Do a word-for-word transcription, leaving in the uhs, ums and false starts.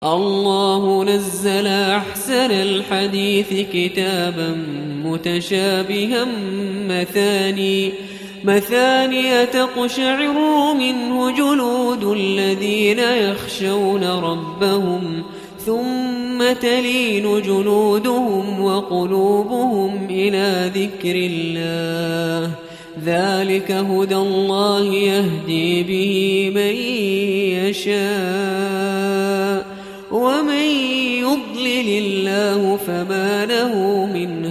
الله نزل أحسن الحديث كتابا متشابها مثاني مثانية تقشعر منه جلود الذين يخشون ربهم ثم تلين جلودهم وقلوبهم إلى ذكر الله ذلك هدى الله يهدي به من يشاء ومن يضلل الله فما له من